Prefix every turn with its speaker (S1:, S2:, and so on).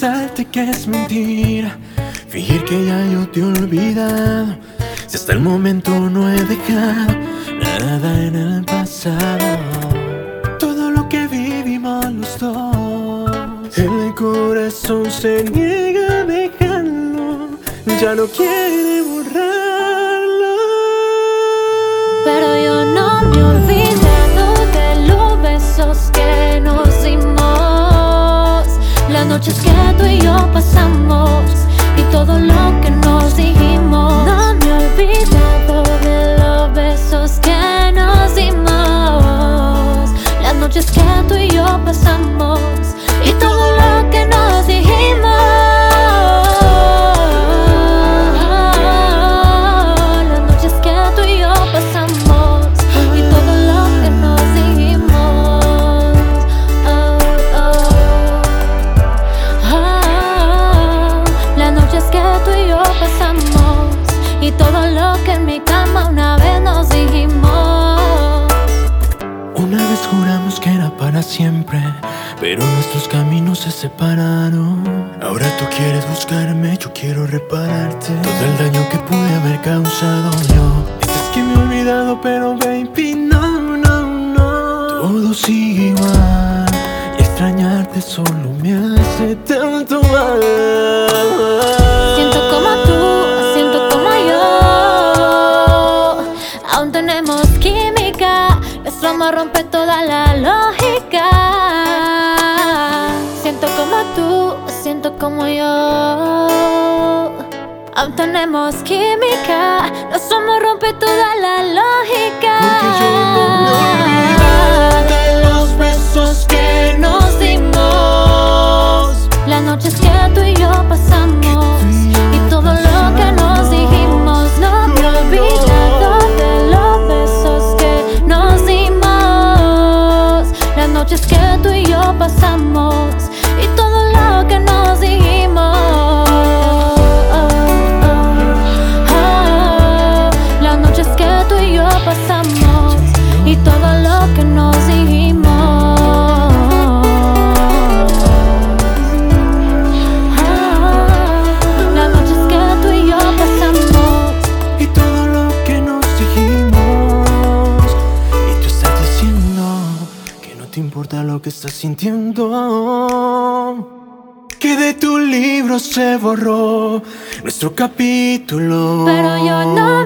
S1: confesarte que es mentira, fingir que ya yo te he olvidado. Si hasta el momento no he dejado nada en el pasado. Todo lo que vivimos los dos, el corazón se niega a dejarlo, ya no quiere borrarlo.
S2: Pero yo no me he olvidado de los besos que nos dimos, las noches que tú y yo pasamos y todo lo que nos dijimos. No me he olvidado de los besos que nos dimos, las noches que tú y yo pasamos y todo lo que nos dijimos. Las noches que tú y yo pasamos y todo lo que nos dijimos. Las noches que tú y yo pasamos y todo lo que en mi cama una vez nos dijimos.
S1: Una vez juramos que era para siempre, pero nuestros caminos se separaron. Ahora tú quieres buscarme, yo quiero repararte todo el daño que pude haber causado yo. Dices que me he olvidado, pero baby, no, no, no. Todo sigue igual y extrañarte solo me hace tanto mal.
S2: Siento como tú, siento como yo, aún tenemos química, nuestro amor rompe toda la lógica. Siento como tú, siento como yo, aún tenemos química, nuestro amor rompe toda la lógica.
S1: Porque yo no me olvido de los besos que nos dimos,
S2: las noches que tú y yo pasamos y todo lo que nos dijimos. No me he olvidado de los besos que nos dimos, las noches que tú y yo pasamos y todo lo que nos dijimos. Las noches que tú y yo pasamos y todo lo que nos dijimos. Las noches que tú y yo pasamos
S1: y todo lo que nos dijimos. Y tú estás diciendo que no te importa lo que estás sintiendo, que de tu libro se borró nuestro capítulo.
S2: pero yo no